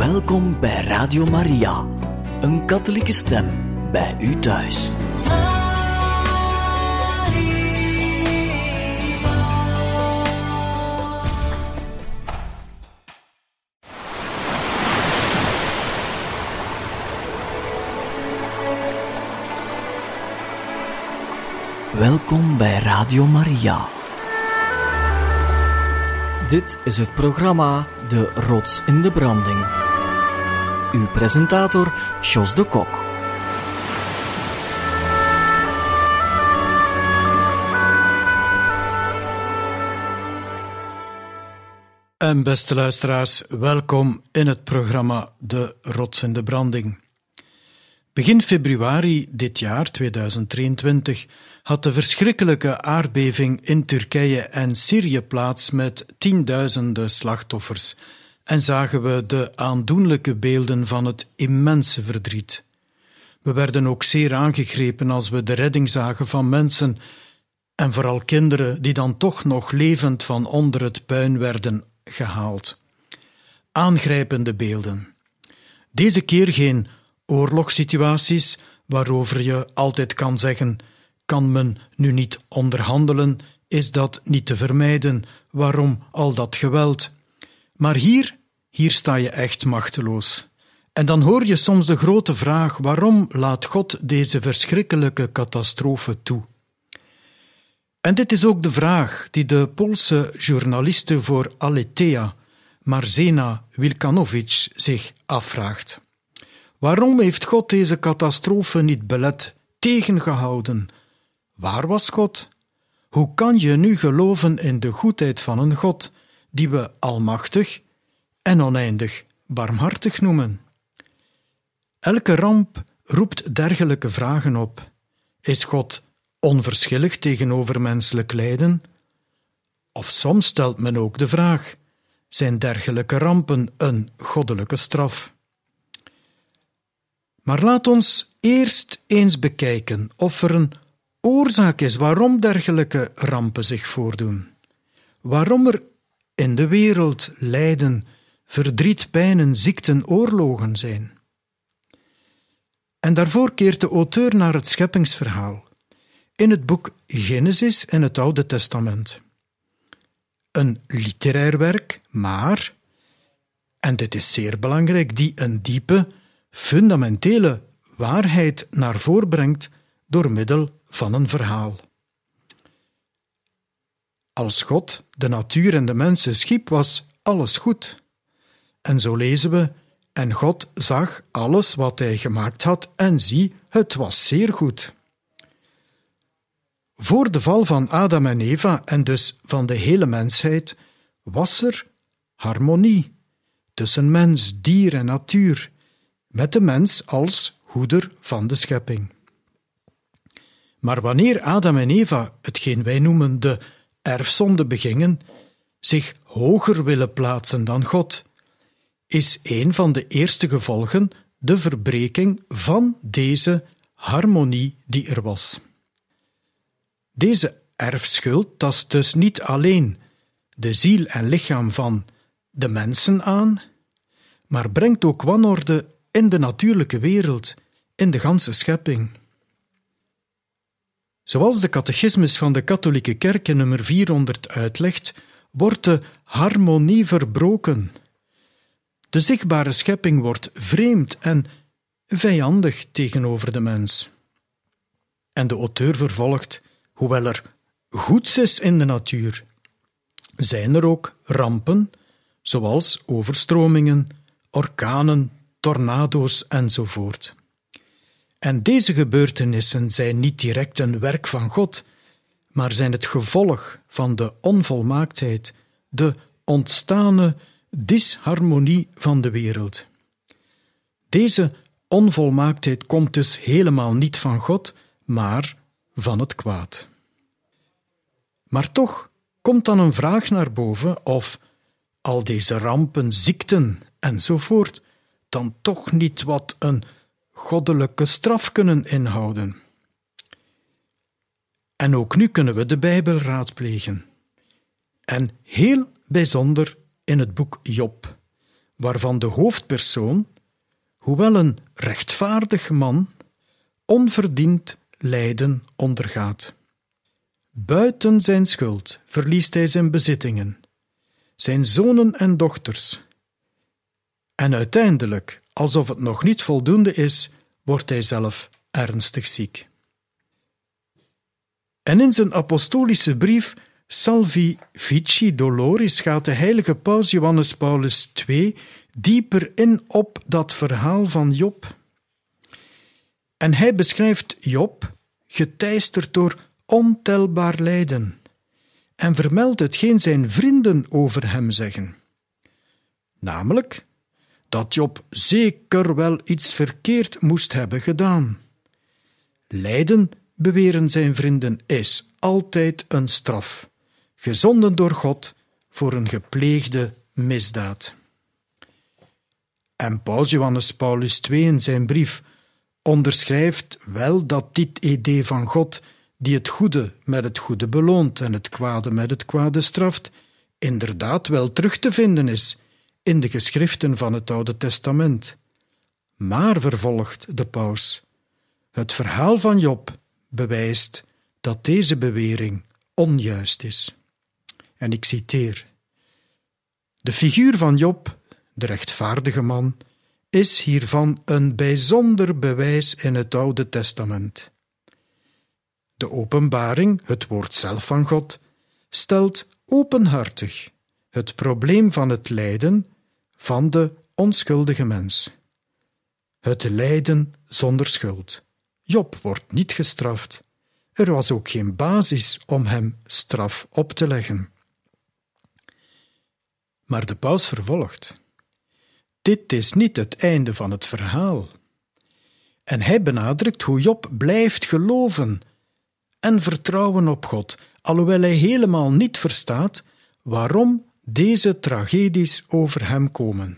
Welkom bij Radio Maria, een katholieke stem bij u thuis. Welkom bij Radio Maria. Dit is het programma De Rots in de Branding. Uw presentator, Jos de Kok. En beste luisteraars, welkom in het programma De Rots in de Branding. Begin februari dit jaar, 2023, had de verschrikkelijke aardbeving in Turkije en Syrië plaats met tienduizenden slachtoffers en zagen we de aandoenlijke beelden van het immense verdriet. We werden ook zeer aangegrepen als we de redding zagen van mensen en vooral kinderen die dan toch nog levend van onder het puin werden gehaald. Aangrijpende beelden. Deze keer geen oorlogssituaties waarover je altijd kan zeggen: kan men nu niet onderhandelen? Is dat niet te vermijden? Waarom al dat geweld? Maar hier sta je echt machteloos. En dan hoor je soms de grote vraag: waarom laat God deze verschrikkelijke catastrofe toe? En dit is ook de vraag die de Poolse journaliste voor Aletea, Marzena Wilkanowicz, zich afvraagt. Waarom heeft God deze catastrofe niet belet, tegengehouden? Waar was God? Hoe kan je nu geloven in de goedheid van een God die we almachtig en oneindig barmhartig noemen? Elke ramp roept dergelijke vragen op. Is God onverschillig tegenover menselijk lijden? Of soms stelt men ook de vraag: zijn dergelijke rampen een goddelijke straf? Maar laat ons eerst eens bekijken of er een oorzaak is waarom dergelijke rampen zich voordoen. Waarom er in de wereld lijden, verdriet, pijnen, ziekten, oorlogen zijn. En daarvoor keert de auteur naar het scheppingsverhaal in het boek Genesis in het Oude Testament. Een literair werk, maar, en dit is zeer belangrijk, die een diepe, fundamentele waarheid naar voren brengt door middel van een verhaal. Als God de natuur en de mensen schiep, was alles goed. En zo lezen we: en God zag alles wat hij gemaakt had, en zie, het was zeer goed. Voor de val van Adam en Eva, en dus van de hele mensheid, was er harmonie tussen mens, dier en natuur, met de mens als hoeder van de schepping. Maar wanneer Adam en Eva, hetgeen wij noemen de erfzonde, begingen, zich hoger willen plaatsen dan God, is een van de eerste gevolgen de verbreking van deze harmonie die er was. Deze erfschuld tast dus niet alleen de ziel en lichaam van de mensen aan, maar brengt ook wanorde in de natuurlijke wereld, in de ganse schepping. Zoals de catechismus van de katholieke kerk in nummer 400 uitlegt, wordt de harmonie verbroken. De zichtbare schepping wordt vreemd en vijandig tegenover de mens. En de auteur vervolgt: hoewel er goeds is in de natuur, zijn er ook rampen, zoals overstromingen, orkanen, tornado's enzovoort. En deze gebeurtenissen zijn niet direct een werk van God, maar zijn het gevolg van de onvolmaaktheid, de ontstane disharmonie van de wereld. Deze onvolmaaktheid komt dus helemaal niet van God, maar van het kwaad. Maar toch komt dan een vraag naar boven of al deze rampen, ziekten enzovoort dan toch niet wat een goddelijke straf kunnen inhouden. En ook nu kunnen we de Bijbel raadplegen. En heel bijzonder in het boek Job, waarvan de hoofdpersoon, hoewel een rechtvaardig man, onverdiend lijden ondergaat. Buiten zijn schuld verliest hij zijn bezittingen, zijn zonen en dochters. En uiteindelijk, alsof het nog niet voldoende is, wordt hij zelf ernstig ziek. En in zijn apostolische brief Salvi Vici Doloris gaat de heilige paus Johannes Paulus II dieper in op dat verhaal van Job. En hij beschrijft Job, geteisterd door ontelbaar lijden, en vermeldt hetgeen zijn vrienden over hem zeggen. Namelijk dat Job zeker wel iets verkeerd moest hebben gedaan. Lijden, beweren zijn vrienden, is altijd een straf, gezonden door God voor een gepleegde misdaad. En paus Johannes Paulus II in zijn brief onderschrijft wel dat dit idee van God, die het goede met het goede beloont en het kwade met het kwade straft, inderdaad wel terug te vinden is in de geschriften van het Oude Testament. Maar, vervolgt de paus, het verhaal van Job bewijst dat deze bewering onjuist is. En ik citeer: de figuur van Job, de rechtvaardige man, is hiervan een bijzonder bewijs in het Oude Testament. De openbaring, het woord zelf van God, stelt openhartig het probleem van het lijden van de onschuldige mens. Het lijden zonder schuld. Job wordt niet gestraft. Er was ook geen basis om hem straf op te leggen. Maar de paus vervolgt: dit is niet het einde van het verhaal. En hij benadrukt hoe Job blijft geloven en vertrouwen op God, alhoewel hij helemaal niet verstaat waarom deze tragedies over hem komen.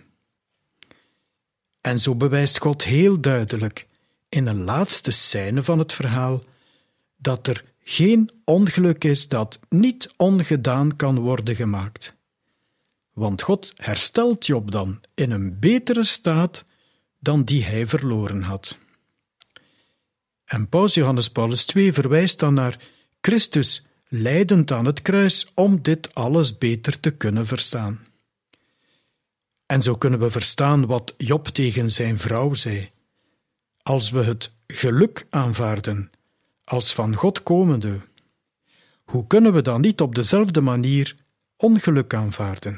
En zo bewijst God heel duidelijk in een laatste scène van het verhaal dat er geen ongeluk is dat niet ongedaan kan worden gemaakt. Want God herstelt Job dan in een betere staat dan die hij verloren had. En paus Johannes Paulus II verwijst dan naar Christus lijdend aan het kruis om dit alles beter te kunnen verstaan. En zo kunnen we verstaan wat Job tegen zijn vrouw zei. Als we het geluk aanvaarden als van God komende, hoe kunnen we dan niet op dezelfde manier ongeluk aanvaarden?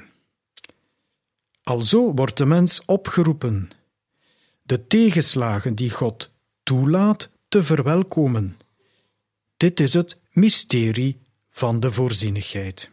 Alzo wordt de mens opgeroepen de tegenslagen die God toelaat te verwelkomen. Dit is het mysterie van de voorzienigheid.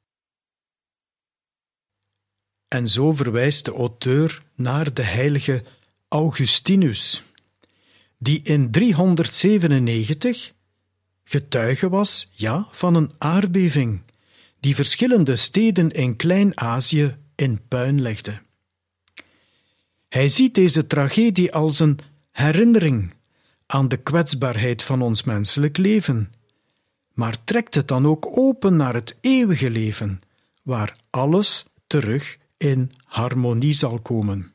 En zo verwijst de auteur naar de heilige Augustinus, die in 397 getuige was, van een aardbeving, die verschillende steden in Klein-Azië in puin legde. Hij ziet deze tragedie als een herinnering aan de kwetsbaarheid van ons menselijk leven, maar trekt het dan ook open naar het eeuwige leven, waar alles terug in harmonie zal komen.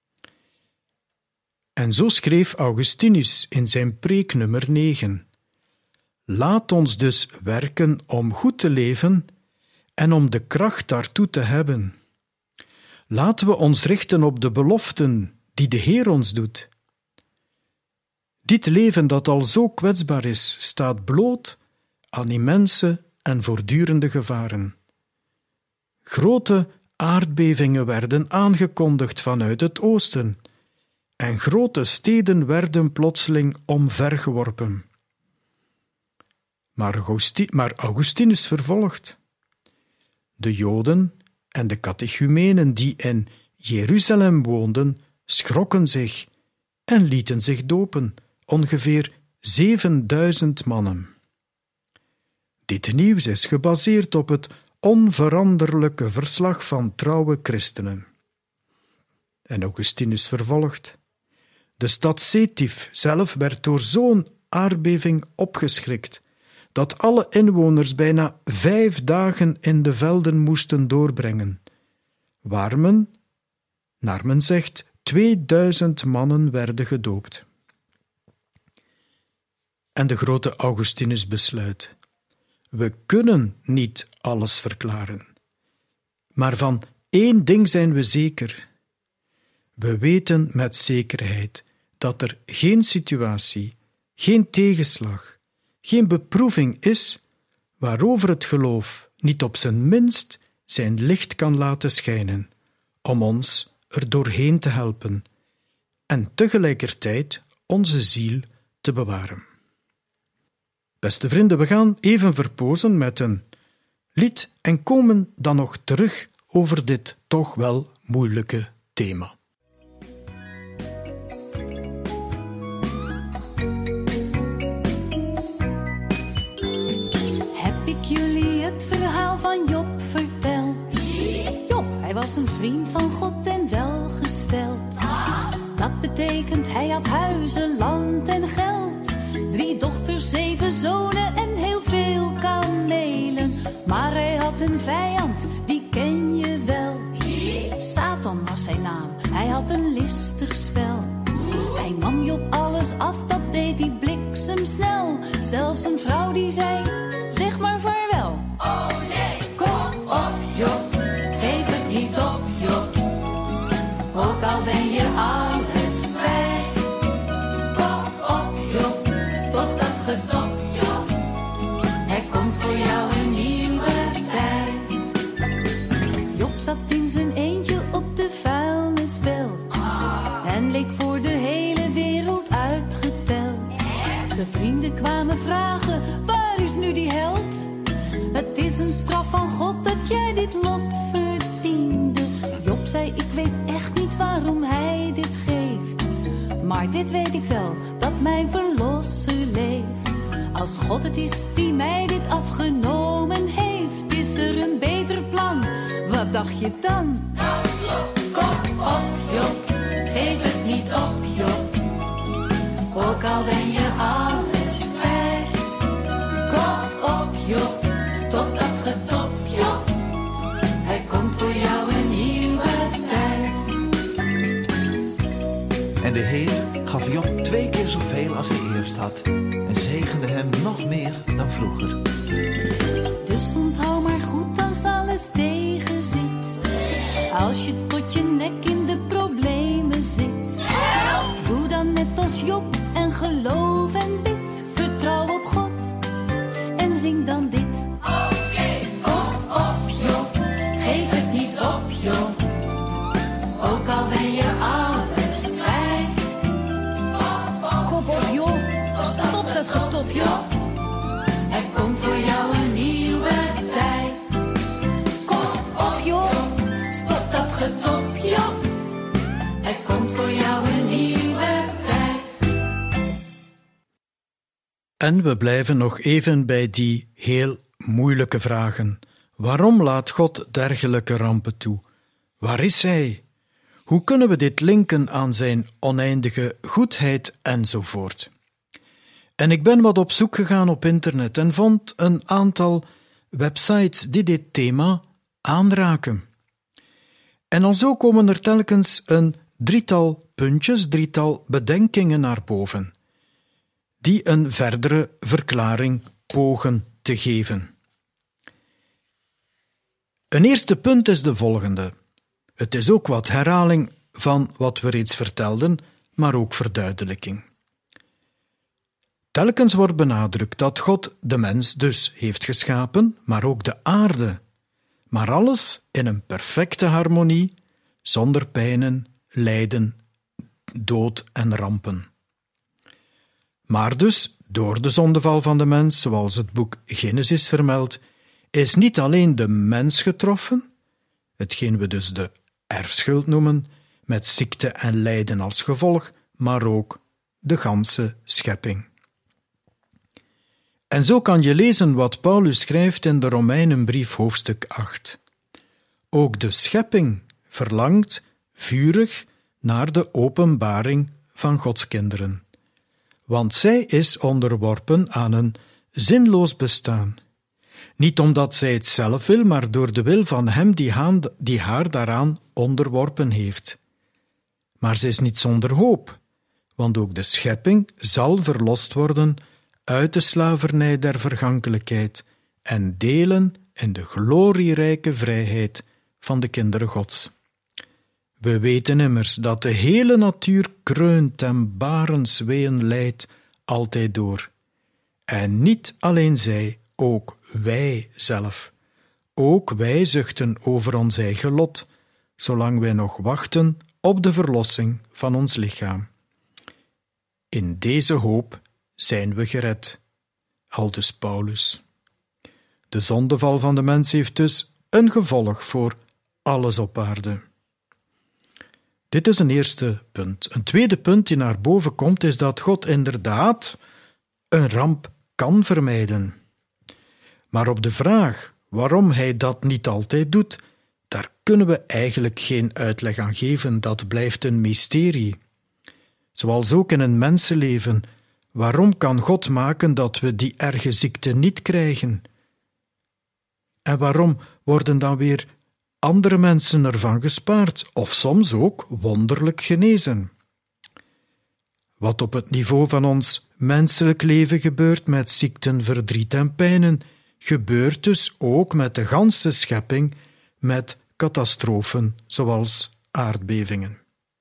En zo schreef Augustinus in zijn preek nummer 9: laat ons dus werken om goed te leven en om de kracht daartoe te hebben. Laten we ons richten op de beloften die de Heer ons doet. Dit leven dat al zo kwetsbaar is, staat bloot aan immense en voortdurende gevaren. Grote aardbevingen werden aangekondigd vanuit het oosten en grote steden werden plotseling omvergeworpen. Maar Augustinus vervolgt: de Joden en de catechumenen die in Jeruzalem woonden, schrokken zich en lieten zich dopen, ongeveer 7000 mannen. Dit nieuws is gebaseerd op het onveranderlijke verslag van trouwe christenen. En Augustinus vervolgt: de stad Sétif zelf werd door zo'n aardbeving opgeschrikt, dat alle inwoners bijna 5 dagen in de velden moesten doorbrengen, waar men, Naar men zegt, 2000 mannen werden gedoopt. En de grote Augustinus besluit: we kunnen niet alles verklaren. Maar van één ding zijn we zeker. We weten met zekerheid dat er geen situatie, geen tegenslag, geen beproeving is waarover het geloof niet op zijn minst zijn licht kan laten schijnen, om ons er doorheen te helpen en tegelijkertijd onze ziel te bewaren. Beste vrienden, we gaan even verpozen met een lied en komen dan nog terug over dit toch wel moeilijke thema. Heb ik jullie het verhaal van Job verteld? Job, hij was een vriend van God en welgesteld. Dat betekent hij had huizen, land en geld. 3 dochters, 7 zonen en heel veel kamelen. Maar hij had een vijand, die ken je wel. Satan was zijn naam, hij had een listig spel. Hij nam Job alles af, dat deed hij bliksemsnel. Zelfs een vrouw die zei, zeg maar vaarwel. Oh nee, kom op Job, geef het niet op Job. Ook al ben je alles kwijt. Kom op Job, stop dat gedop Job. Er komt voor jou een nieuwe tijd. Job zat in zijn eentje op de vuilnisbelt. En leek voor de hele wereld uitgeteld. Zijn vrienden kwamen vragen, waar is nu die held? Het is een straf van God dat jij dit lot verdiende. Job zei, ik weet echt niet waarom hij dit geeft. Maar dit weet ik wel, dat mijn verlosser leeft. Als God het is die mij dit afgenomen heeft, is er een beter plan. Wat dacht je dan? Kom op Job, geef het niet op Job. Ook al ben je alles kwijt. Kom op Job, stop dat gedop Job. Er komt voor jou een nieuwe tijd. En de Heer gaf Job 2 keer zoveel als hij eerst had. En zegende hem nog meer dan vroeger. Dus onthoud maar goed als alles tegen zit. Als je tot je nek in de problemen zit. Doe dan net als Job en geloof en bid. Vertrouw op God en zing dan dit. Kom op Job, geef het niet op Job. Ook al ben je alles kwijt. Kom op Job, stop dat getop Job. Er komt voor jou een nieuwe tijd. Kom op Job, stop dat getop Job. Er komt voor jou een nieuwe tijd. En we blijven nog even bij die heel moeilijke vragen. Waarom laat God dergelijke rampen toe? Waar is Hij? Hoe kunnen we dit linken aan zijn oneindige goedheid enzovoort? En ik ben wat op zoek gegaan op internet en vond een aantal websites die dit thema aanraken. En alzo komen er telkens een 3-tal puntjes, 3-tal bedenkingen naar boven, die een verdere verklaring pogen te geven. Een eerste punt is de volgende. Het is ook wat herhaling van wat we reeds vertelden, maar ook verduidelijking. Telkens wordt benadrukt dat God de mens dus heeft geschapen, maar ook de aarde. Maar alles in een perfecte harmonie, zonder pijnen, lijden, dood en rampen. Maar dus, door de zondeval van de mens, zoals het boek Genesis vermeldt, is niet alleen de mens getroffen, hetgeen we dus de erfschuld noemen, met ziekte en lijden als gevolg, maar ook de ganse schepping. En zo kan je lezen wat Paulus schrijft in de Romeinenbrief hoofdstuk 8. Ook de schepping verlangt vurig naar de openbaring van Gods kinderen. Want zij is onderworpen aan een zinloos bestaan. Niet omdat zij het zelf wil, maar door de wil van hem die haar daaraan onderworpen heeft. Maar ze is niet zonder hoop, want ook de schepping zal verlost worden uit de slavernij der vergankelijkheid en delen in de glorierijke vrijheid van de kinderen Gods. We weten immers dat de hele natuur kreunt en barensweeën leidt altijd door. En niet alleen zij, ook wij zelf. Ook wij zuchten over ons eigen lot, zolang wij nog wachten op de verlossing van ons lichaam. In deze hoop zijn we gered. Aldus Paulus. De zondeval van de mens heeft dus een gevolg voor alles op aarde. Dit is een eerste punt. Een tweede punt die naar boven komt is dat God inderdaad een ramp kan vermijden. Maar op de vraag waarom hij dat niet altijd doet, daar kunnen we eigenlijk geen uitleg aan geven. Dat blijft een mysterie. Zoals ook in een mensenleven. Waarom kan God maken dat we die erge ziekte niet krijgen? En waarom worden dan weer andere mensen ervan gespaard, of soms ook wonderlijk genezen? Wat op het niveau van ons menselijk leven gebeurt met ziekten, verdriet en pijnen, gebeurt dus ook met de ganse schepping, met catastrofen zoals aardbevingen.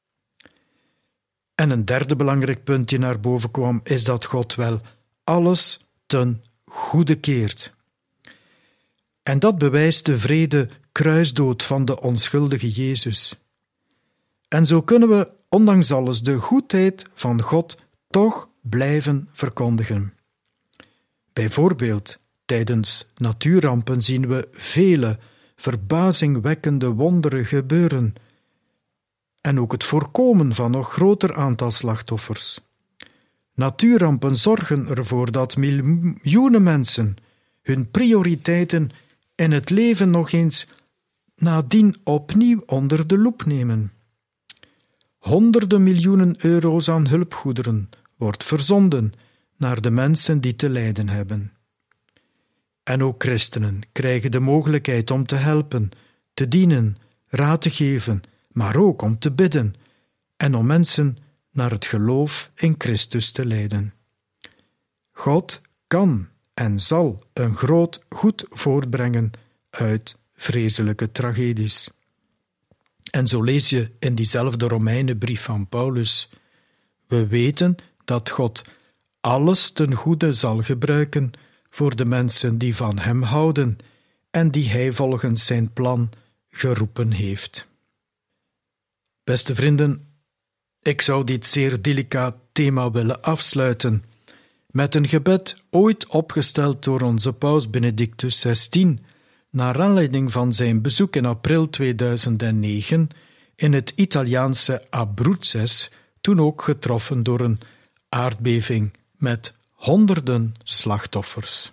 En een derde belangrijk punt die naar boven kwam, is dat God wel alles ten goede keert. En dat bewijst de wrede kruisdood van de onschuldige Jezus. En zo kunnen we, ondanks alles, de goedheid van God toch blijven verkondigen. Bijvoorbeeld, tijdens natuurrampen zien we vele verbazingwekkende wonderen gebeuren en ook het voorkomen van nog groter aantal slachtoffers. Natuurrampen zorgen ervoor dat miljoenen mensen hun prioriteiten in het leven nog eens nadien opnieuw onder de loep nemen. Honderden miljoenen euro's aan hulpgoederen wordt verzonden naar de mensen die te lijden hebben. En ook christenen krijgen de mogelijkheid om te helpen, te dienen, raad te geven, maar ook om te bidden en om mensen naar het geloof in Christus te leiden. God kan en zal een groot goed voortbrengen uit vreselijke tragedies. En zo lees je in diezelfde Romeinenbrief van Paulus: we weten dat God alles ten goede zal gebruiken voor de mensen die van hem houden en die hij volgens zijn plan geroepen heeft. Beste vrienden, ik zou dit zeer delicaat thema willen afsluiten met een gebed ooit opgesteld door onze paus Benedictus XVI naar aanleiding van zijn bezoek in april 2009 in het Italiaanse Abruzzes, toen ook getroffen door een aardbeving met honderden slachtoffers.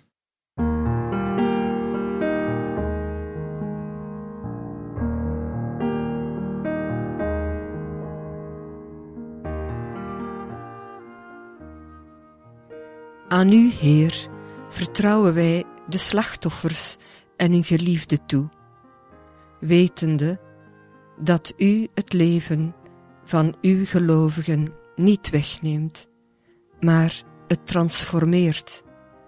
Aan u, Heer, vertrouwen wij de slachtoffers en hun geliefden toe, wetende dat u het leven van uw gelovigen niet wegneemt, maar het transformeert.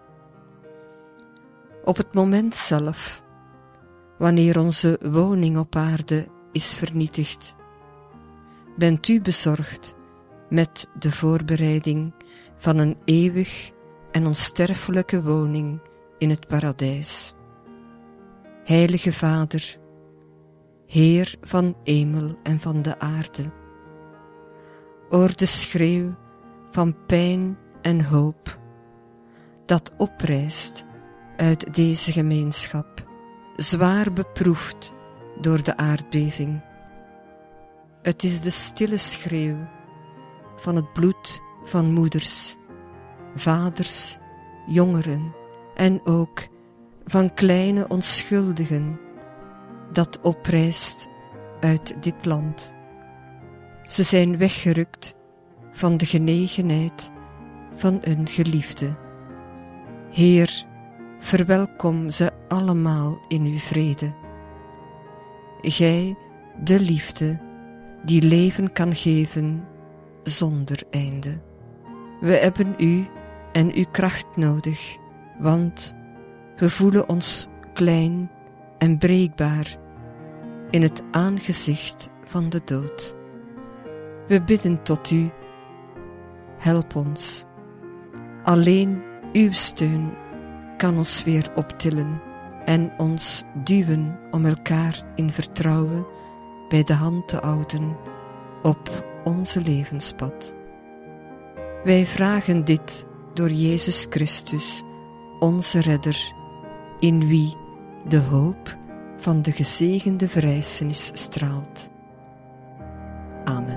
Op het moment zelf, wanneer onze woning op aarde is vernietigd, bent u bezorgd met de voorbereiding van een eeuwig en onsterfelijke woning in het paradijs. Heilige Vader, Heer van hemel en van de aarde, hoor de schreeuw van pijn en hoop dat oprijst uit deze gemeenschap, zwaar beproefd door de aardbeving. Het is de stille schreeuw van het bloed van moeders, vaders, jongeren en ook van kleine onschuldigen dat oprijst uit dit land. Ze zijn weggerukt van de genegenheid van hun geliefde. Heer, verwelkom ze allemaal in uw vrede. Gij, de liefde, die leven kan geven zonder einde. We hebben u en uw kracht nodig, want we voelen ons klein en breekbaar in het aangezicht van de dood. We bidden tot u, help ons. Alleen uw steun kan ons weer optillen en ons duwen om elkaar in vertrouwen bij de hand te houden op onze levenspad. Wij vragen dit door Jezus Christus, onze Redder, in wie de hoop van de gezegende verrijzenis straalt. Amen.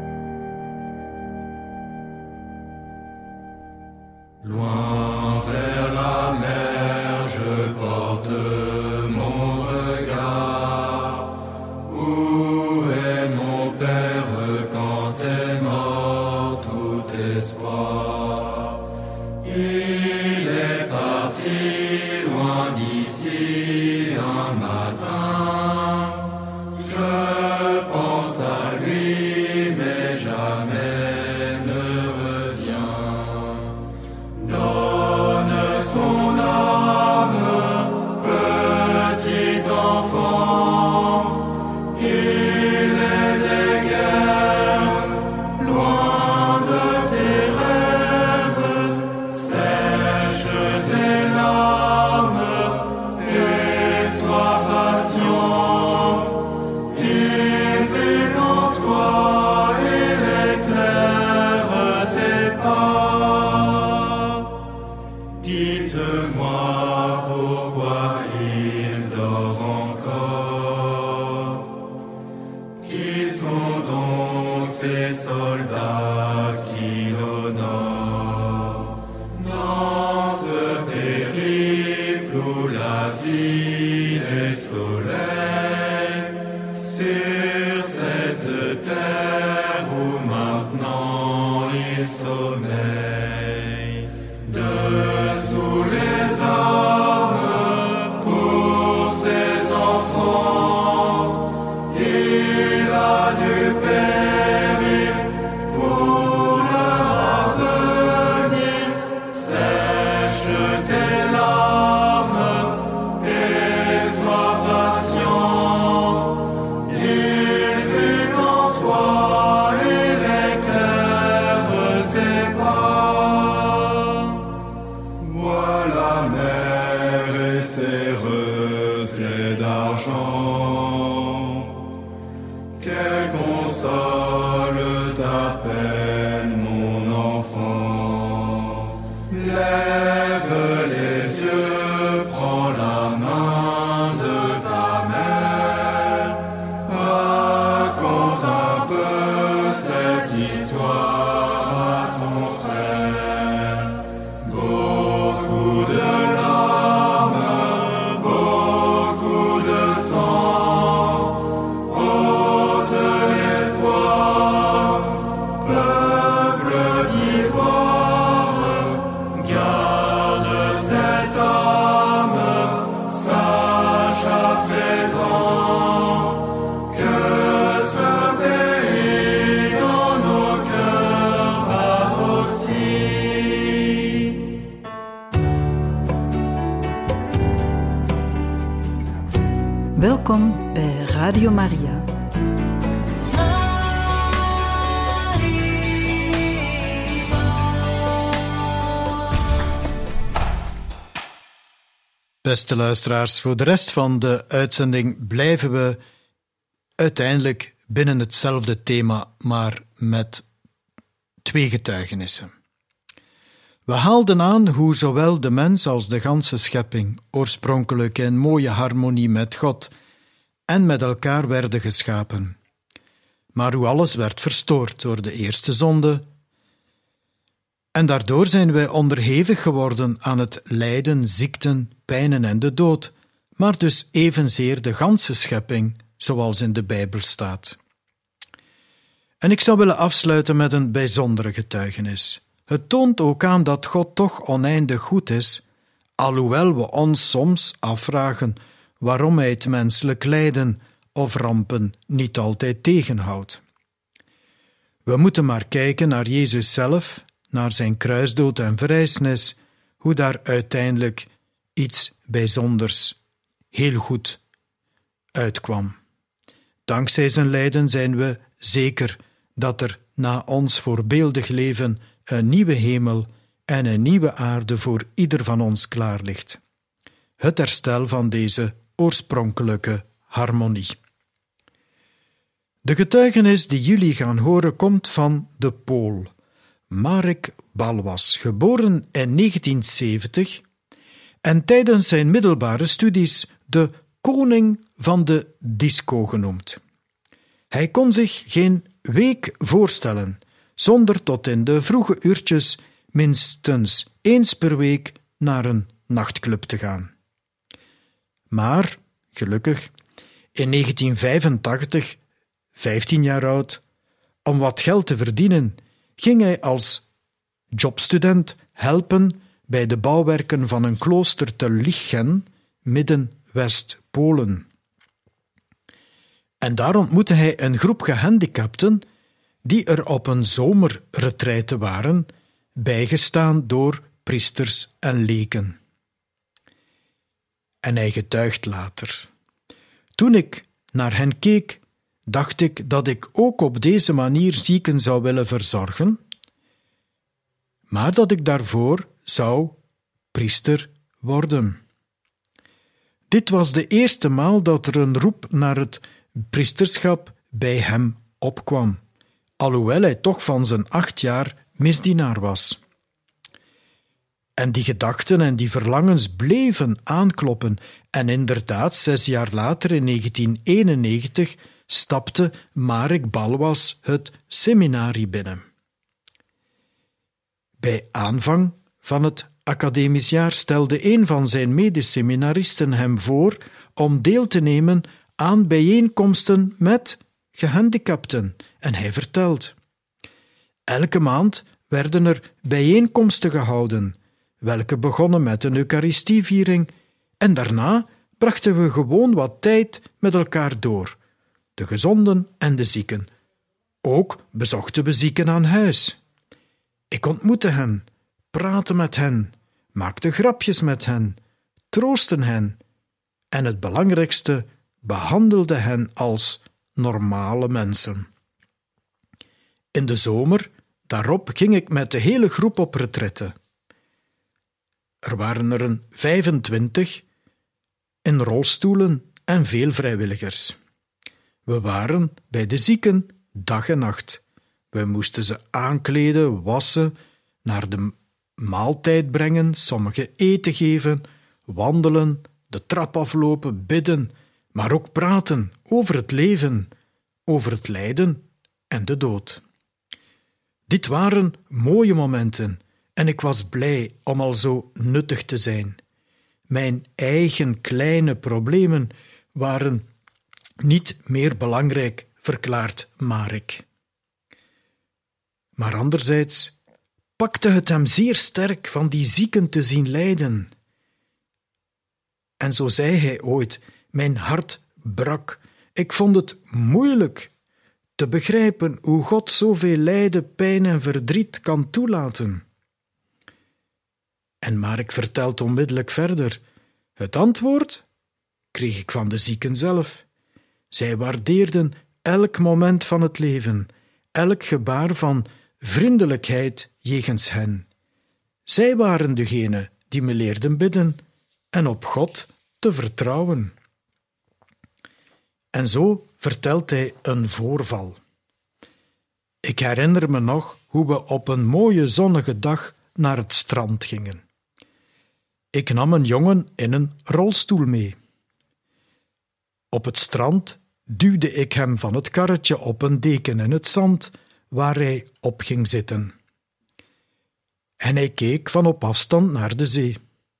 Loin vers la mer, je porte mon regard. Où est mon Père quand est mort tout espoir? Il est parti loin d'ici un matin. Je pense à lui, mais jamais ne revient. Donne son âme, petit enfant. Il est des guerres, loin de tes rêves. Sèche tes larmes et sois patient. Il vit en toi, il éclaire tes pas. Dites-moi pourquoi il dort encore. Qui sont donc ces soldats qui l'honorent dans ce périple où la vie est soleil, sur cette terre où maintenant il sommeille. Dessous les armes pour ses enfants, il a du péril pour leur avenir. Sèche tes larmes et sois patient. Il vit en toi, il éclaire tes pas. Vois la mer et ses reflets d'argent. Qu'elle console ta peine, mon enfant. Lève les yeux, prends la main de ta mère. Raconte un peu cette histoire à ton frère. Beaucoup de larmes, beaucoup de sang. Ôte l'espoir, peuple d'ivoire. Garde cette âme, sache à présent que ce pays dans nos cœurs bat aussi. Welkom bij Radio Maria. Beste luisteraars, voor de rest van de uitzending blijven we uiteindelijk binnen hetzelfde thema, maar met 2 getuigenissen. We haalden aan hoe zowel de mens als de ganse schepping oorspronkelijk in mooie harmonie met God en met elkaar werden geschapen. Maar hoe alles werd verstoord door de eerste zonde. En daardoor zijn wij onderhevig geworden aan het lijden, ziekten, pijnen en de dood, maar dus evenzeer de ganse schepping, zoals in de Bijbel staat. En ik zou willen afsluiten met een bijzondere getuigenis. Het toont ook aan dat God toch oneindig goed is, alhoewel we ons soms afvragen waarom hij het menselijk lijden of rampen niet altijd tegenhoudt. We moeten maar kijken naar Jezus zelf, naar zijn kruisdood en verrijzenis, hoe daar uiteindelijk iets bijzonders, heel goed uitkwam. Dankzij zijn lijden zijn we zeker dat er na ons voorbeeldig leven een nieuwe hemel en een nieuwe aarde voor ieder van ons klaar ligt. Het herstel van deze oorspronkelijke harmonie. De getuigenis die jullie gaan horen komt van de Pool, Marek Balwas, geboren in 1970 en tijdens zijn middelbare studies de koning van de disco genoemd. Hij kon zich geen week voorstellen zonder tot in de vroege uurtjes minstens eens per week naar een nachtclub te gaan. Maar, gelukkig, in 1985, 15 jaar oud, om wat geld te verdienen, ging hij als jobstudent helpen bij de bouwwerken van een klooster te Lichen, midden West-Polen. En daar ontmoette hij een groep gehandicapten die er op een zomerretraite waren, bijgestaan door priesters en leken. En hij getuigt later. Toen ik naar hen keek, dacht ik dat ik ook op deze manier zieken zou willen verzorgen, maar dat ik daarvoor zou priester worden. Dit was de eerste maal dat er een roep naar het priesterschap bij hem opkwam, alhoewel hij toch van zijn 8 jaar misdienaar was. En die gedachten en die verlangens bleven aankloppen en inderdaad 6 jaar later in 1991 stapte Marek Balwas het seminarie binnen. Bij aanvang van het academisch jaar stelde een van zijn medeseminaristen hem voor om deel te nemen aan bijeenkomsten met gehandicapten en hij vertelt: elke maand werden er bijeenkomsten gehouden, welke begonnen met een eucharistieviering en daarna brachten we gewoon wat tijd met elkaar door, de gezonden en de zieken. Ook bezochten we zieken aan huis. Ik ontmoette hen, praatte met hen, maakte grapjes met hen, troostte hen en het belangrijkste, behandelde hen als normale mensen. In de zomer daarop ging ik met de hele groep op retraite. Er waren er een 25 in rolstoelen en veel vrijwilligers. We waren bij de zieken dag en nacht. We moesten ze aankleden, wassen, naar de maaltijd brengen, sommigen eten geven, wandelen, de trap aflopen, bidden, maar ook praten over het leven, over het lijden en de dood. Dit waren mooie momenten en ik was blij om al zo nuttig te zijn. Mijn eigen kleine problemen waren niet meer belangrijk, verklaart Marek. Maar anderzijds pakte het hem zeer sterk van die zieken te zien lijden. En zo zei hij ooit: mijn hart brak. Ik vond het moeilijk te begrijpen hoe God zoveel lijden, pijn en verdriet kan toelaten. En Marek vertelt onmiddellijk verder. Het antwoord kreeg ik van de zieken zelf. Zij waardeerden elk moment van het leven, elk gebaar van vriendelijkheid jegens hen. Zij waren degene die me leerden bidden en op God te vertrouwen. En zo vertelt hij een voorval. Ik herinner me nog hoe we op een mooie zonnige dag naar het strand gingen. Ik nam een jongen in een rolstoel mee. Op het strand duwde ik hem van het karretje op een deken in het zand waar hij op ging zitten. En hij keek van op afstand naar de zee.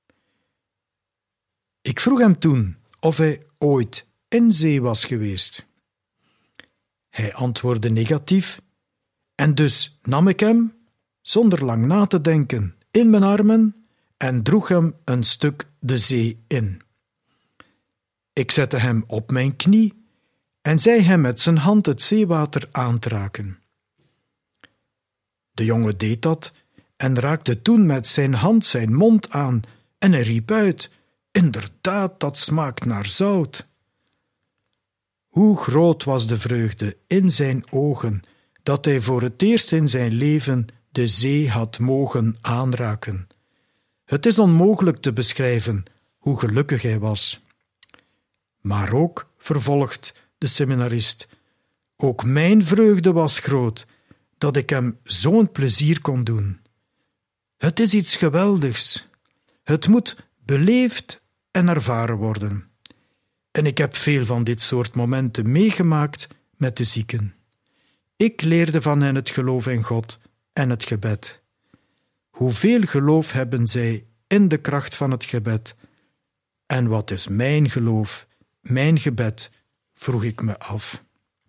Ik vroeg hem toen of hij ooit in zee was geweest. Hij antwoordde negatief en dus nam ik hem, zonder lang na te denken, in mijn armen en droeg hem een stuk de zee in. Ik zette hem op mijn knie en zei hem met zijn hand het zeewater aan te raken. De jongen deed dat en raakte toen met zijn hand zijn mond aan en hij riep uit: inderdaad, dat smaakt naar zout. Hoe groot was de vreugde in zijn ogen dat hij voor het eerst in zijn leven de zee had mogen aanraken. Het is onmogelijk te beschrijven hoe gelukkig hij was. Maar ook, vervolgt de seminarist, ook mijn vreugde was groot dat ik hem zo'n plezier kon doen. Het is iets geweldigs. Het moet beleefd en ervaren worden. En ik heb veel van dit soort momenten meegemaakt met de zieken. Ik leerde van hen het geloof in God en het gebed. Hoeveel geloof hebben zij in de kracht van het gebed? En wat is mijn geloof, mijn gebed, vroeg ik me af.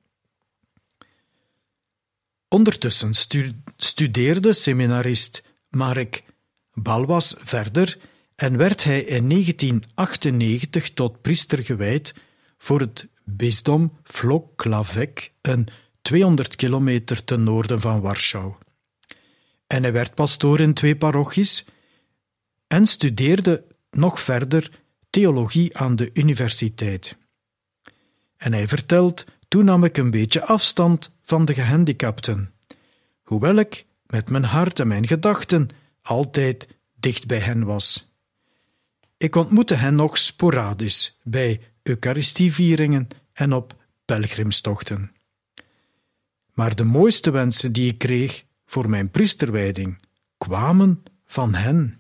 Ondertussen studeerde seminarist Marek Balwas verder en werd hij in 1998 tot priester gewijd voor het bisdom Włocławek, een 200 kilometer ten noorden van Warschau. En hij werd pastoor in 2 parochies en studeerde nog verder theologie aan de universiteit. En hij vertelt: toen nam ik een beetje afstand van de gehandicapten, hoewel ik met mijn hart en mijn gedachten altijd dicht bij hen was. Ik ontmoette hen nog sporadisch bij eucharistievieringen en op pelgrimstochten. Maar de mooiste wensen die ik kreeg voor mijn priesterwijding kwamen van hen.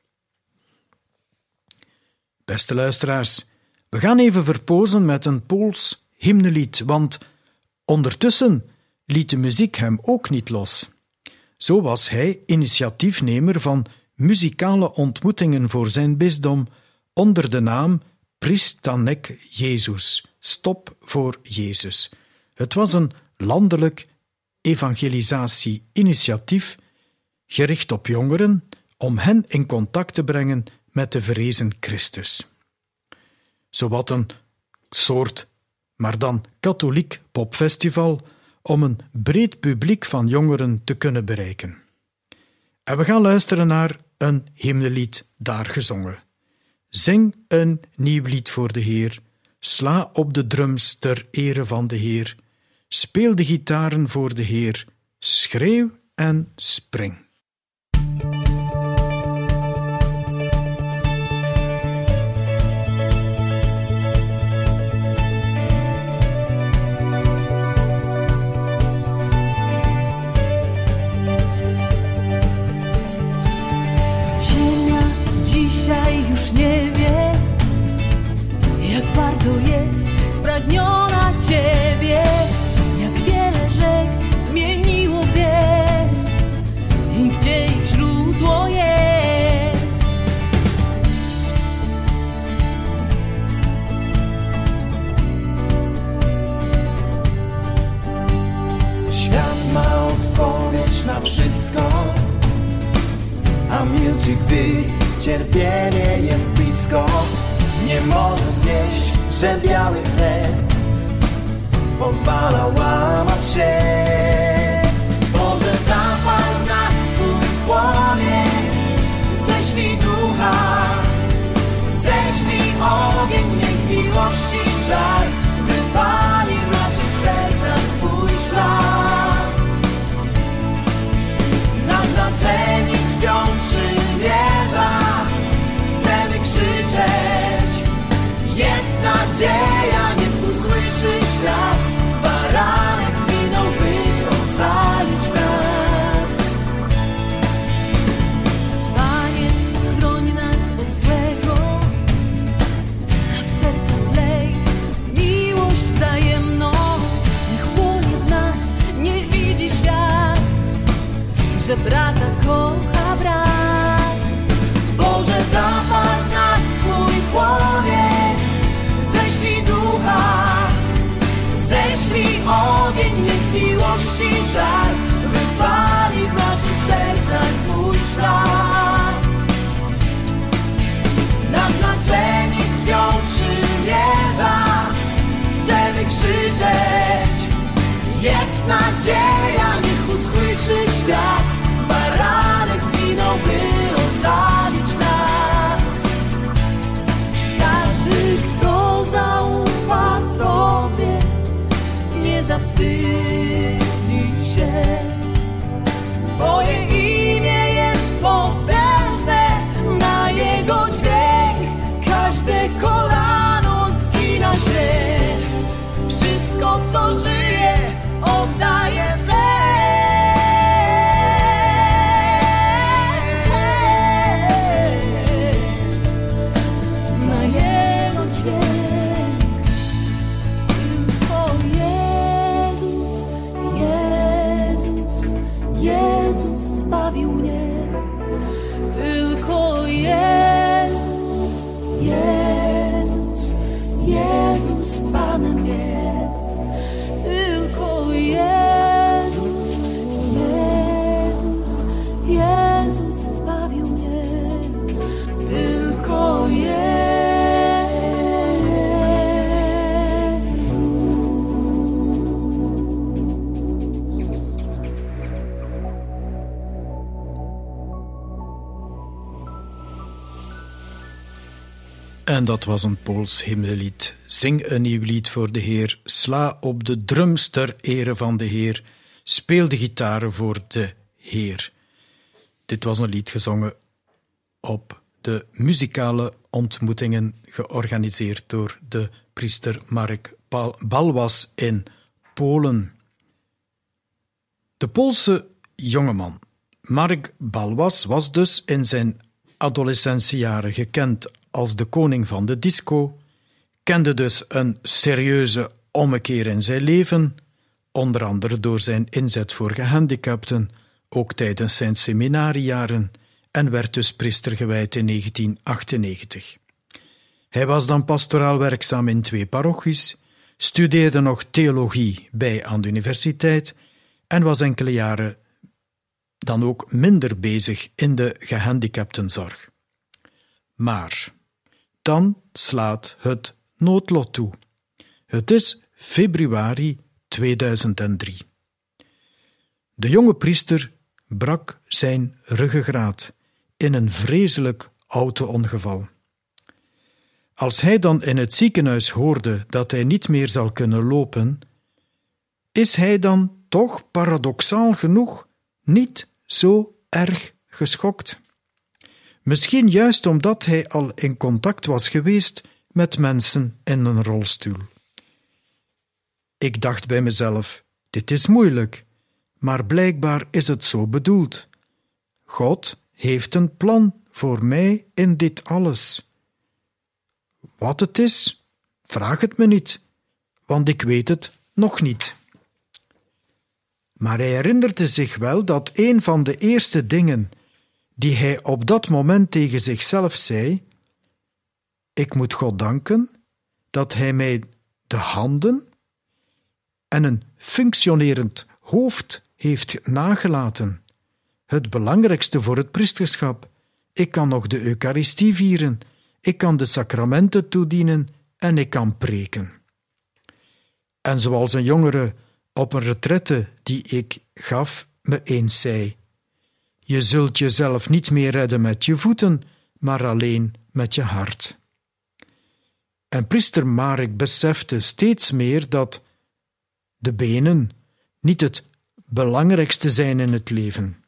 Beste luisteraars, we gaan even verpozen met een Pools hymnelied, want ondertussen liet de muziek hem ook niet los. Zo was hij initiatiefnemer van muzikale ontmoetingen voor zijn bisdom onder de naam Pristanek Jezus, Stop voor Jezus. Het was een landelijk evangelisatie-initiatief gericht op jongeren om hen in contact te brengen met de verrezen Christus. Zowat een soort, maar dan katholiek popfestival om een breed publiek van jongeren te kunnen bereiken. En we gaan luisteren naar een hymnelied daar gezongen. Zing een nieuw lied voor de Heer, sla op de drums ter ere van de Heer, speel de gitaren voor de Heer, schreeuw en spring. Już nie wie, jak warto jest spragniona Ciebie, jak wiele rzek zmieniło bieg i gdzie ich źródło jest. Świat ma odpowiedź na wszystko, a milczy, gdy cierpienie jest blisko. Nie może znieść, że biały chleb pozwala łamać się. Boże, zapal nas Twój płomień, ześlij ducha, ześlij ogień, niech miłości żar wypali w naszych sercach Twój szlak. Naznaczeni krwią przymierza chcemy krzyczeć, jest nadzieja, niech usłyszy świat, baranek zginął, by zawstydzi się. Twoje imię jest potężne, na jego dźwięk każde kolano zgina się. Wszystko, co żyje, oddaje cześć. Na jego dźwięk tylko Jezus, Jezus, Jezus zbawił mnie. Tylko Jezus, Jezus, Jezus Panem jest. Tylko Jezus, Jezus, Jezus zbawił mnie. Tylko Jezus. En dat was een Pools hymnelied. Zing een nieuw lied voor de Heer. Sla op de drums ter ere van de Heer. Speel de gitaren voor de Heer. Dit was een lied gezongen op de muzikale ontmoetingen georganiseerd door de priester Marek Balwas in Polen. De Poolse jongeman Marek Balwas was dus in zijn adolescentiejaren gekend als de koning van de disco, kende dus een serieuze ommekeer in zijn leven, onder andere door zijn inzet voor gehandicapten, ook tijdens zijn seminariejaren, en werd dus priester gewijd in 1998. Hij was dan pastoraal werkzaam in 2 parochies, studeerde nog theologie bij aan de universiteit en was enkele jaren dan ook minder bezig in de gehandicaptenzorg. Maar dan slaat het noodlot toe. Het is februari 2003. De jonge priester brak zijn ruggengraat in een vreselijk auto-ongeval. Als hij dan in het ziekenhuis hoorde dat hij niet meer zal kunnen lopen, is hij dan toch paradoxaal genoeg niet zo erg geschokt. Misschien juist omdat hij al in contact was geweest met mensen in een rolstoel. Ik dacht bij mezelf, dit is moeilijk, maar blijkbaar is het zo bedoeld. God heeft een plan voor mij in dit alles. Wat het is, vraag het me niet, want ik weet het nog niet. Maar hij herinnerde zich wel dat een van de eerste dingen die hij op dat moment tegen zichzelf zei: ik moet God danken dat hij mij de handen en een functionerend hoofd heeft nagelaten. Het belangrijkste voor het priesterschap. Ik kan nog de Eucharistie vieren, ik kan de sacramenten toedienen en ik kan preken. En zoals een jongere op een retraite die ik gaf me eens zei: je zult jezelf niet meer redden met je voeten, maar alleen met je hart. En priester Marek besefte steeds meer dat de benen niet het belangrijkste zijn in het leven.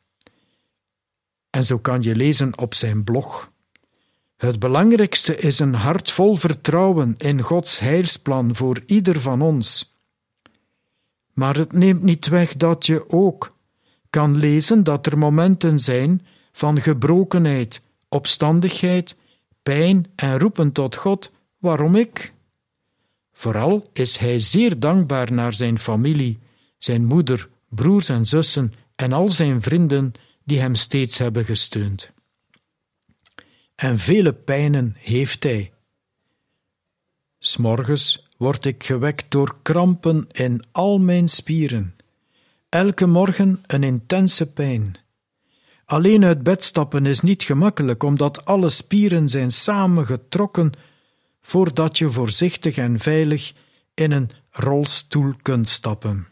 En zo kan je lezen op zijn blog: het belangrijkste is een hart vol vertrouwen in Gods heilsplan voor ieder van ons. Maar het neemt niet weg dat je ook kan lezen dat er momenten zijn van gebrokenheid, opstandigheid, pijn en roepen tot God: waarom ik? Vooral is hij zeer dankbaar naar zijn familie, zijn moeder, broers en zussen en al zijn vrienden die hem steeds hebben gesteund. En vele pijnen heeft hij. 'S Morgens word ik gewekt door krampen in al mijn spieren. Elke morgen een intense pijn. Alleen uit bed stappen is niet gemakkelijk, omdat alle spieren zijn samengetrokken voordat je voorzichtig en veilig in een rolstoel kunt stappen.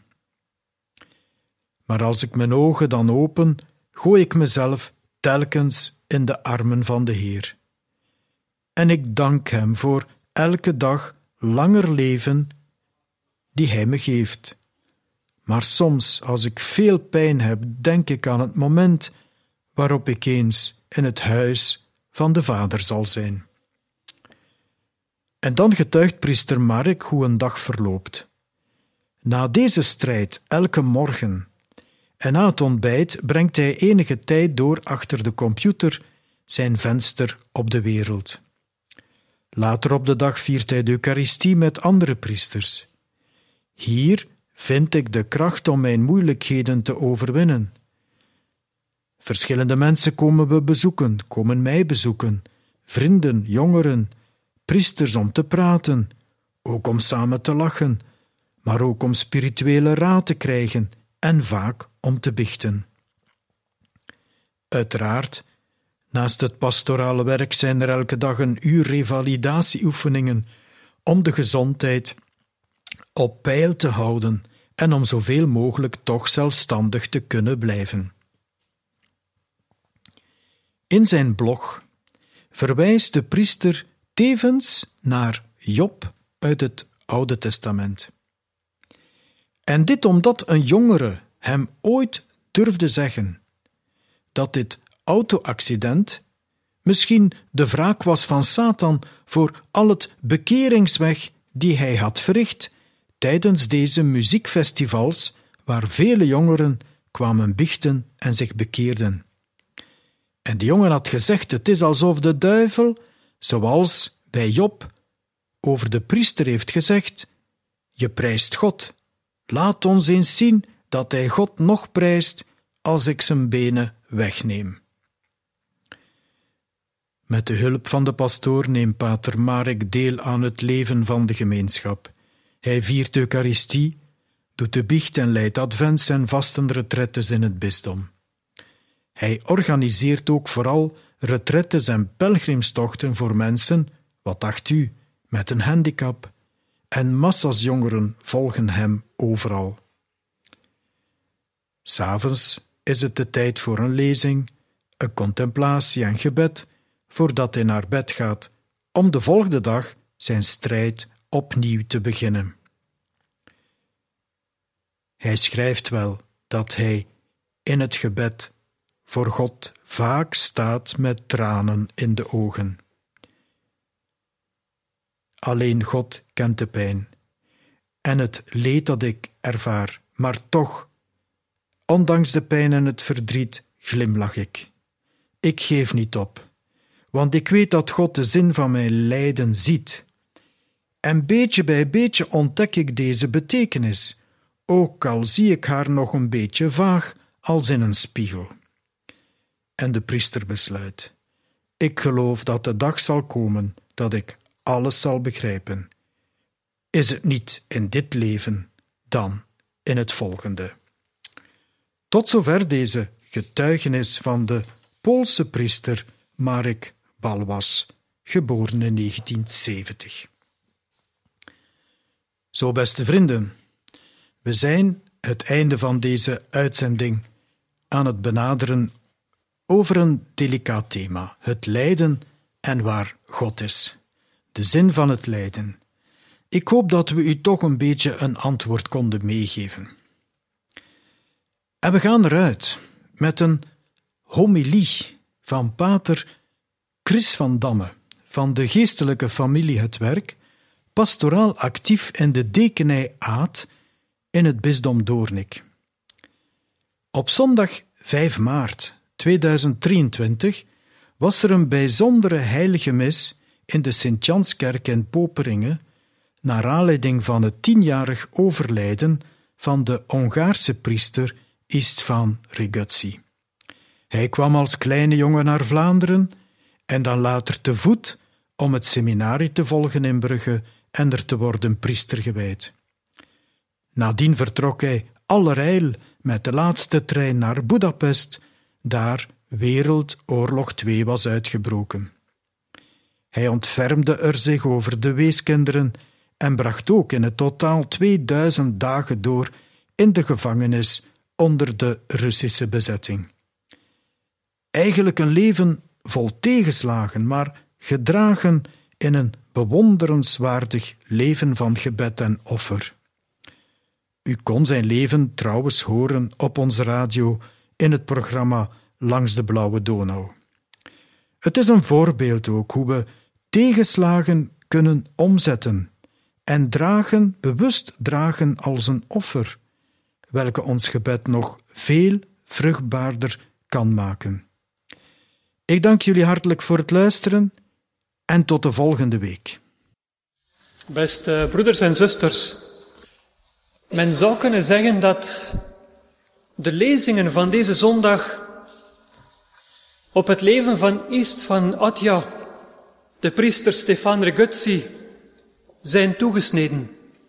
Maar als ik mijn ogen dan open, gooi ik mezelf telkens in de armen van de Heer. En ik dank Hem voor elke dag langer leven die Hij me geeft. maar soms, als ik veel pijn heb, denk ik aan het moment waarop ik eens in het huis van de Vader zal zijn. En dan getuigt priester Marek hoe een dag verloopt. Na deze strijd, elke morgen, en na het ontbijt brengt hij enige tijd door achter de computer zijn venster op de wereld. Later op de dag viert hij de Eucharistie met andere priesters. Hier vind ik de kracht om mijn moeilijkheden te overwinnen. Verschillende mensen komen mij bezoeken, vrienden, jongeren, priesters om te praten, ook om samen te lachen, maar ook om spirituele raad te krijgen en vaak om te biechten. Uiteraard, naast het pastorale werk zijn er elke dag een uur revalidatieoefeningen om de gezondheid op peil te houden en om zoveel mogelijk toch zelfstandig te kunnen blijven. In zijn blog verwijst de priester tevens naar Job uit het Oude Testament. En dit omdat een jongere hem ooit durfde zeggen dat dit auto-accident misschien de wraak was van Satan voor al het bekeringsweg die hij had verricht tijdens deze muziekfestivals waar vele jongeren kwamen biechten en zich bekeerden. En de jongen had gezegd, het is alsof de duivel, zoals bij Job, over de priester heeft gezegd, je prijst God. Laat ons eens zien dat hij God nog prijst als ik zijn benen wegneem. Met de hulp van de pastoor neemt pater Marek deel aan het leven van de gemeenschap. Hij viert de Eucharistie, doet de biecht en leidt advents en vastenretretes in het bisdom. Hij organiseert ook vooral retretes en pelgrimstochten voor mensen, wat dacht u, met een handicap, en massa's jongeren volgen hem overal. 'S Avonds is het de tijd voor een lezing, een contemplatie en gebed, voordat hij naar bed gaat, om de volgende dag zijn strijd opnieuw te beginnen. Hij schrijft wel dat hij in het gebed voor God vaak staat met tranen in de ogen. Alleen God kent de pijn en het leed dat ik ervaar, maar toch, ondanks de pijn en het verdriet, glimlach ik. Ik geef niet op, want ik weet dat God de zin van mijn lijden ziet. En beetje bij beetje ontdek ik deze betekenis, ook al zie ik haar nog een beetje vaag als in een spiegel. En de priester besluit, ik geloof dat de dag zal komen dat ik alles zal begrijpen. Is het niet in dit leven, dan in het volgende. Tot zover deze getuigenis van de Poolse priester Marek Balwas, geboren in 1970. Zo, beste vrienden, we zijn het einde van deze uitzending aan het benaderen over een delicaat thema, het lijden en waar God is. De zin van het lijden. Ik hoop dat we u toch een beetje een antwoord konden meegeven. En we gaan eruit met een homilie van pater Chris van Damme van de geestelijke familie Het Werk, pastoraal actief in de Dekenij Aad in het bisdom Doornik. Op zondag 5 maart 2023 was er een bijzondere heilige mis in de Sint-Janskerk in Poperinge naar aanleiding van het 10-jarig overlijden van de Hongaarse priester István Rigutzi. Hij kwam als kleine jongen naar Vlaanderen en dan later te voet om het seminarie te volgen in Brugge en er te worden priester gewijd. Nadien vertrok hij allerijl met de laatste trein naar Budapest, daar Wereldoorlog II was uitgebroken. Hij ontfermde er zich over de weeskinderen en bracht ook in het totaal 2000 dagen door in de gevangenis onder de Russische bezetting. Eigenlijk een leven vol tegenslagen, maar gedragen in een bewonderenswaardig leven van gebed en offer. U kon zijn leven trouwens horen op onze radio in het programma Langs de Blauwe Donau. Het is een voorbeeld ook hoe we tegenslagen kunnen omzetten en bewust dragen als een offer, welke ons gebed nog veel vruchtbaarder kan maken. Ik dank jullie hartelijk voor het luisteren en tot de volgende week. Beste broeders en zusters, men zou kunnen zeggen dat de lezingen van deze zondag op het leven van Istvan Atja, de priester Stefan Reguzzi, zijn toegesneden.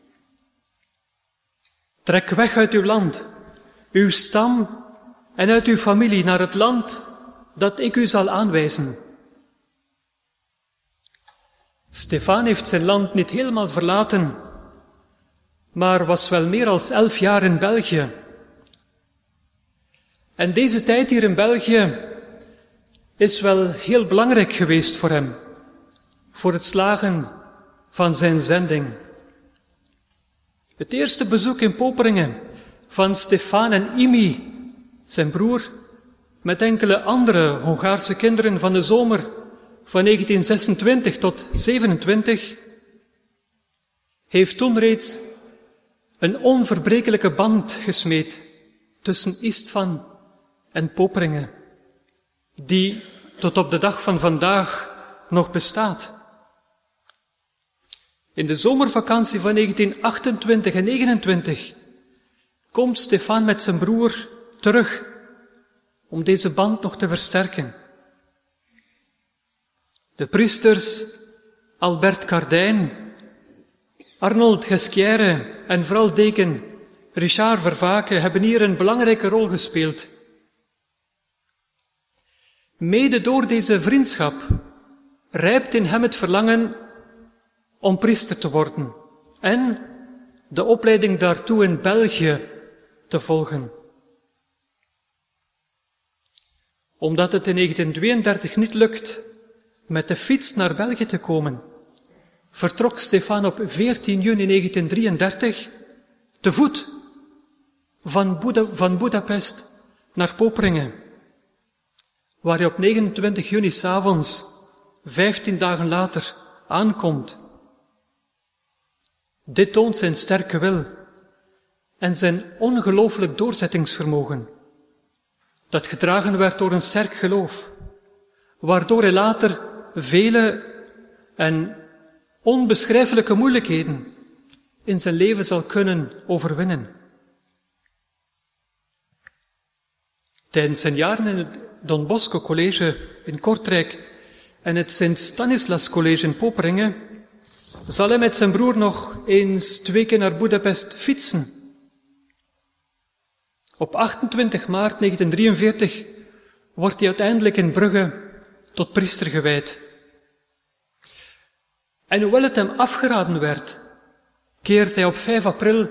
Trek weg uit uw land, uw stam en uit uw familie naar het land dat ik u zal aanwijzen. Stefan heeft zijn land niet helemaal verlaten, maar was wel meer dan 11 jaar in België. En deze tijd hier in België is wel heel belangrijk geweest voor hem, voor het slagen van zijn zending. Het eerste bezoek in Poperingen van Stefan en Imi, zijn broer, met enkele andere Hongaarse kinderen van de zomer van 1926 tot 27, heeft toen reeds een onverbrekelijke band gesmeed tussen Istvan en Poperingen, die tot op de dag van vandaag nog bestaat. In de zomervakantie van 1928 en 29 komt Stefan met zijn broer terug om deze band nog te versterken. De priesters Albert Cardijn, Arnold Gesquière en vooral deken Richard Vervaeke hebben hier een belangrijke rol gespeeld. Mede door deze vriendschap rijpt in hem het verlangen om priester te worden en de opleiding daartoe in België te volgen. Omdat het in 1932 niet lukt met de fiets naar België te komen, vertrok Stefan op 14 juni 1933 te voet van Budapest naar Poperingen, waar hij op 29 juni 's avonds, 15 dagen later, aankomt. Dit toont zijn sterke wil en zijn ongelooflijk doorzettingsvermogen, dat gedragen werd door een sterk geloof, waardoor hij later vele en onbeschrijfelijke moeilijkheden in zijn leven zal kunnen overwinnen. Tijdens zijn jaren in het Don Bosco College in Kortrijk en het Sint Stanislas College in Poperingen zal hij met zijn broer nog eens 2 keer naar Budapest fietsen. Op 28 maart 1943 wordt hij uiteindelijk in Brugge tot priester gewijd. En hoewel het hem afgeraden werd, keert hij op 5 april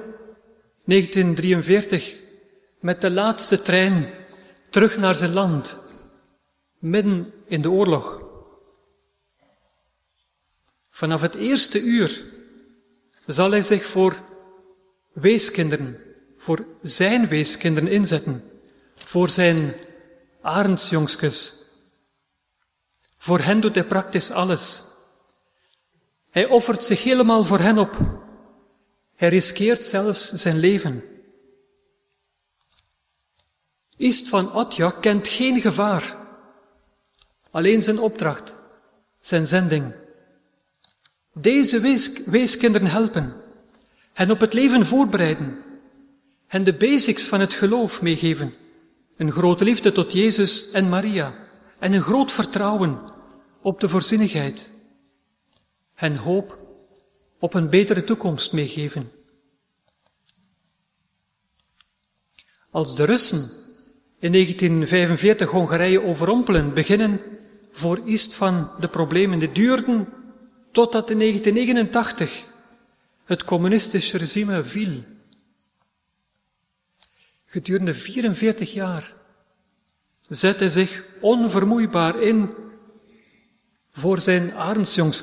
1943 met de laatste trein terug naar zijn land, midden in de oorlog. Vanaf het eerste uur zal hij zich voor weeskinderen, voor zijn weeskinderen inzetten, voor zijn arendsjongskes. Voor hen doet hij praktisch alles. Hij offert zich helemaal voor hen op. Hij riskeert zelfs zijn leven. Istvan Atja kent geen gevaar. Alleen zijn opdracht, zijn zending. Deze weeskinderen helpen, hen op het leven voorbereiden, hen de basics van het geloof meegeven, een grote liefde tot Jezus en Maria en een groot vertrouwen op de voorzienigheid, hen hoop op een betere toekomst meegeven. Als de Russen in 1945 Hongarije overrompelen, beginnen voor Istvan de problemen die duurden totdat in 1989 het communistische regime viel. Gedurende 44 jaar zet hij zich onvermoeibaar in voor zijn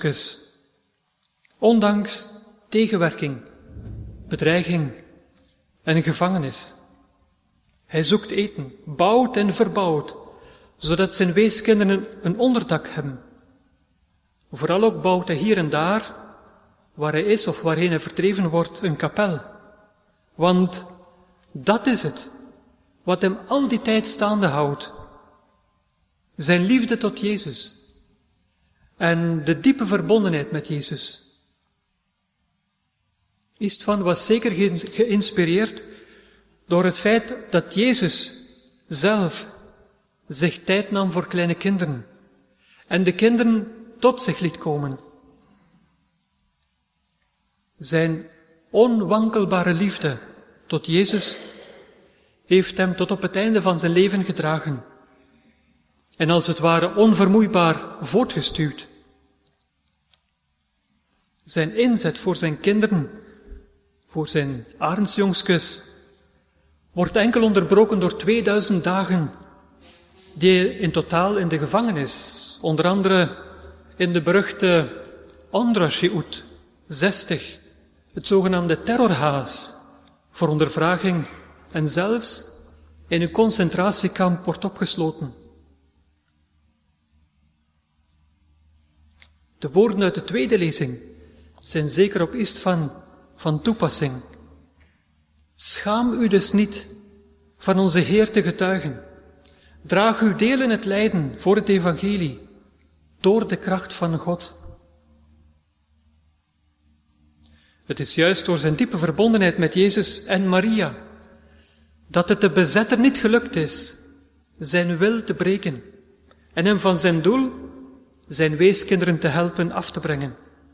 arendsjongskes, ondanks tegenwerking, bedreiging en gevangen is. Hij zoekt eten, bouwt en verbouwt, zodat zijn weeskinderen een onderdak hebben. Vooral ook bouwt hij hier en daar, waar hij is of waarheen hij vertreven wordt, een kapel. Want dat is het, wat hem al die tijd staande houdt. Zijn liefde tot Jezus en de diepe verbondenheid met Jezus. Istvan was zeker geïnspireerd door het feit dat Jezus zelf zich tijd nam voor kleine kinderen en de kinderen tot zich liet komen. Zijn onwankelbare liefde tot Jezus heeft hem tot op het einde van zijn leven gedragen en als het ware onvermoeibaar voortgestuwd. Zijn inzet voor zijn kinderen, voor zijn arendsjongskes, wordt enkel onderbroken door 2000 dagen die hij in totaal in de gevangenis, onder andere in de beruchte Andrashiut 60, het zogenaamde terrorhaas, voor ondervraging en zelfs in een concentratiekamp wordt opgesloten. De woorden uit de tweede lezing zijn zeker op Istvan van toepassing. Schaam u dus niet van onze Heer te getuigen. Draag uw deel in het lijden voor het evangelie, door de kracht van God. Het is juist door zijn diepe verbondenheid met Jezus en Maria dat het de bezetter niet gelukt is zijn wil te breken en hem van zijn doel, zijn weeskinderen te helpen af te brengen.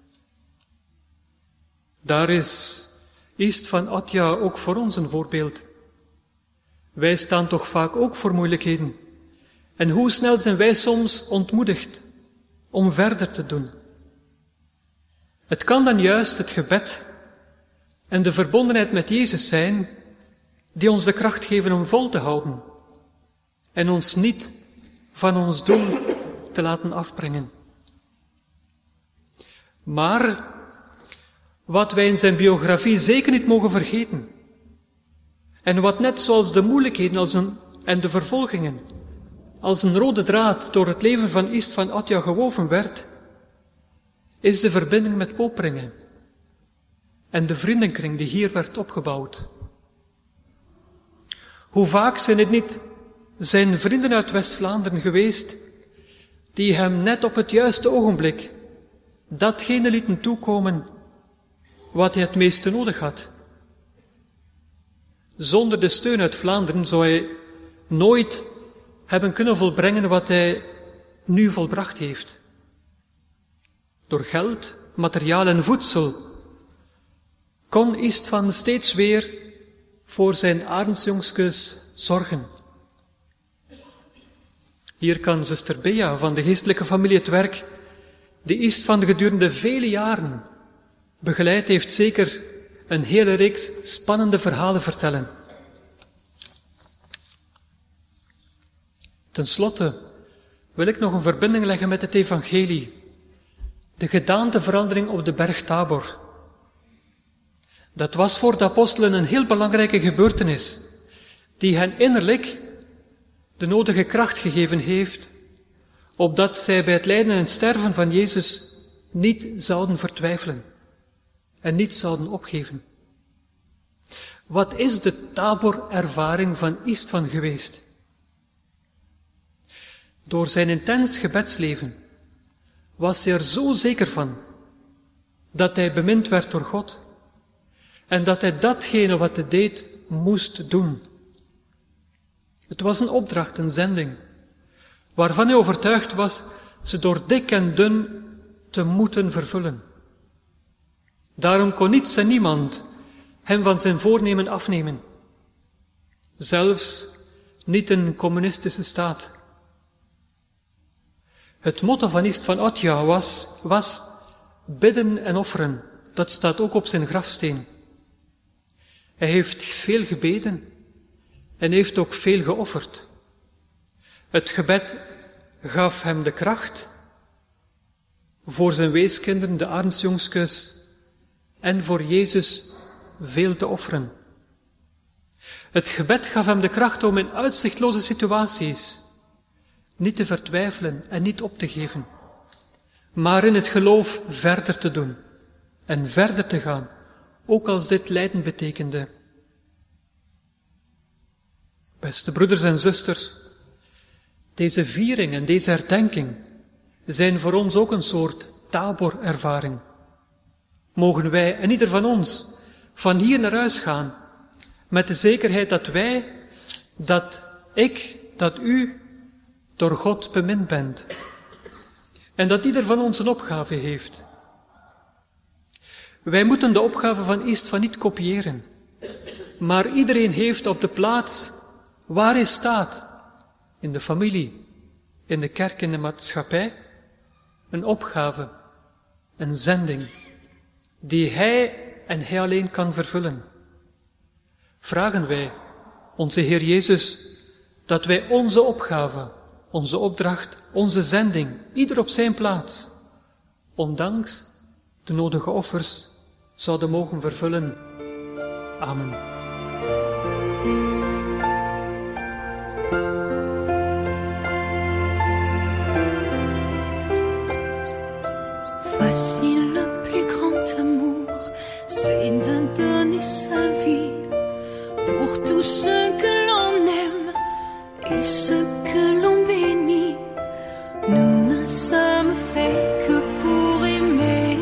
Daar is Istvan Atja ook voor ons een voorbeeld. Wij staan toch vaak ook voor moeilijkheden. En hoe snel zijn wij soms ontmoedigd om verder te doen. Het kan dan juist het gebed en de verbondenheid met Jezus zijn die ons de kracht geven om vol te houden en ons niet van ons doel te laten afbrengen. Maar wat wij in zijn biografie zeker niet mogen vergeten, en wat net zoals de moeilijkheden en de vervolgingen als een rode draad door het leven van Istvan Atja gewoven werd, is de verbinding met Poperinge en de vriendenkring die hier werd opgebouwd. Hoe vaak zijn het niet zijn vrienden uit West-Vlaanderen geweest die hem net op het juiste ogenblik datgene lieten toekomen wat hij het meeste nodig had. Zonder de steun uit Vlaanderen zou hij nooit hebben kunnen volbrengen wat hij nu volbracht heeft. Door geld, materiaal en voedsel kon Istvan steeds weer voor zijn arendsjongskes zorgen. Hier kan zuster Bea van de geestelijke familie Het Werk, die Istvan gedurende vele jaren begeleid heeft, zeker een hele reeks spannende verhalen vertellen. Ten slotte wil ik nog een verbinding leggen met het evangelie, de gedaanteverandering op de berg Tabor. Dat was voor de apostelen een heel belangrijke gebeurtenis, die hen innerlijk de nodige kracht gegeven heeft, opdat zij bij het lijden en sterven van Jezus niet zouden vertwijfelen en niet zouden opgeven. Wat is de Tabor-ervaring van Istvan geweest? Door zijn intens gebedsleven was hij er zo zeker van dat hij bemind werd door God en dat hij datgene wat hij deed moest doen. Het was een opdracht, een zending, waarvan hij overtuigd was ze door dik en dun te moeten vervullen. Daarom kon niets en niemand hem van zijn voornemen afnemen. Zelfs niet een communistische staat. Het motto van Istvan Atja was bidden en offeren. Dat staat ook op zijn grafsteen. Hij heeft veel gebeden en heeft ook veel geofferd. Het gebed gaf hem de kracht voor zijn weeskinderen, de arendsjongskes, en voor Jezus veel te offeren. Het gebed gaf hem de kracht om in uitzichtloze situaties niet te vertwijfelen en niet op te geven, maar in het geloof verder te doen en verder te gaan, ook als dit lijden betekende. Beste broeders en zusters, deze viering en deze herdenking zijn voor ons ook een soort Tabor-ervaring. Mogen wij en ieder van ons van hier naar huis gaan met de zekerheid dat wij, dat ik, dat u door God bemind bent. En dat ieder van ons een opgave heeft. Wij moeten de opgave van Istvan niet kopiëren. Maar iedereen heeft op de plaats waar hij staat, in de familie, in de kerk, in de maatschappij, een opgave, een zending, die hij en hij alleen kan vervullen. Vragen wij onze Heer Jezus dat wij onze opgave, onze opdracht, onze zending, ieder op zijn plaats, ondanks de nodige offers, zouden mogen vervullen. Amen. Voici le plus grand amour, c'est de donner sa vie pour tous ceux que l'on aime et ceux que l'on bénit. Nous ne sommes faits que pour aimer.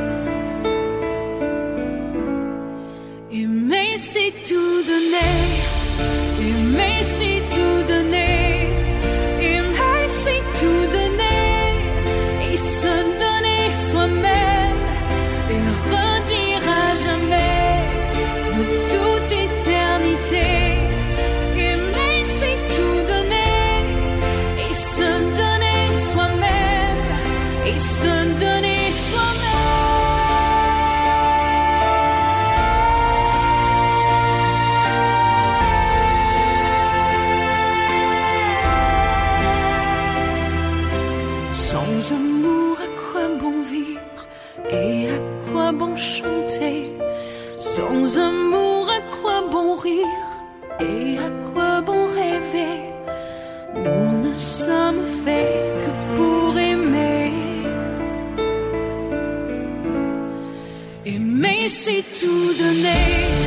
Aimer, c'est tout donner. Aimer, c'est tout donner. Aimer, c'est tout donner. Et se donner soi-même. Et redire à jamais de toute éternité. Aimer, c'est tout donner. Et se donner soi-même. Et se donner soi-même. Sans amour, à quoi bon vivre et à quoi bon chanter? Sans amour, à quoi bon rire et à quoi bon rêver? Nous ne sommes faits que pour aimer. Aimer, c'est tout donner.